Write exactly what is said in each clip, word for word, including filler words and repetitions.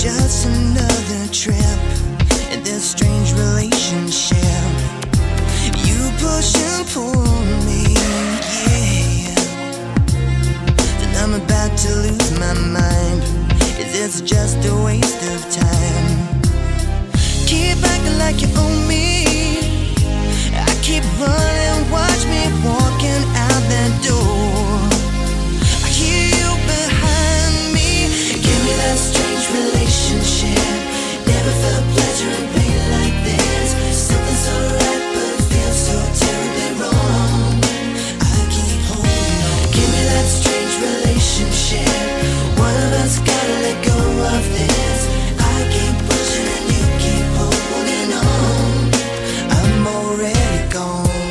just another trip in this strange relationship? You push and pull me, yeah. Then I'm about to lose my mind. Is this just a waste of time? Keep acting like you own me. I keep running, watch me walking out that door. I hear you behind me. Give me that strange relationship. Never felt pleasure and pain like this. Something so right but feels so terribly wrong. I keep holding on. Give me that strange relationship. One of us gotta let go of this. I keep pushing and you keep holding on. I'm already gone.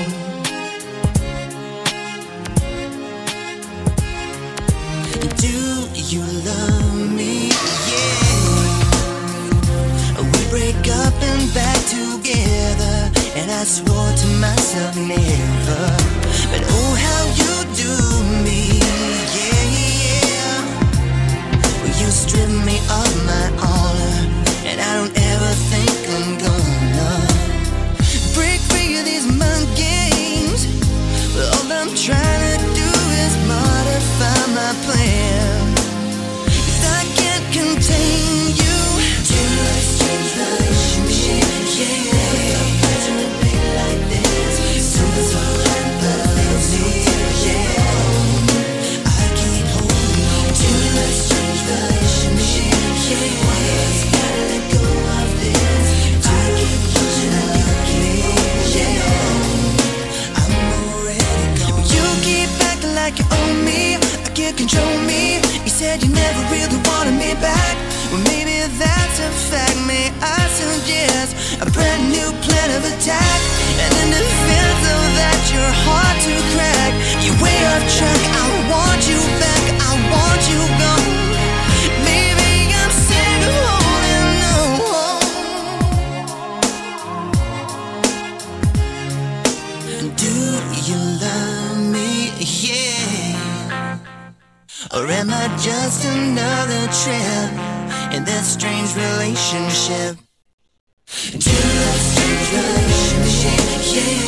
Do you love me? Yeah. We break up and back together, and I swore to myself never. But oh, how you do me, yeah, yeah. Well, you strip me of my honor, and I don't ever think I'm gonna break free of these mind games. But all I'm trying to do is modify my plan, 'cause I can't contain you. To a strange relationship, yeah. Never felt pleasure and pain like this. Something's so right but feels so terrible. I keep holding on to a strange relationship, yeah. One of us gotta let go of this. I keep pushing and you keep holding on. I'm already gone. You keep acting like you own me. I can't control me. You said you never really wanted me back. Well, maybe that's a fact. May I suggest a brand new plan of attack? And in defense of that, you're hard to crack. You're way off track. I want you back. I want you gone. Maybe I'm sick of holding on. Do you love me? Yeah. Or am I just another trip in that strange relationship? To that strange relationship, yeah.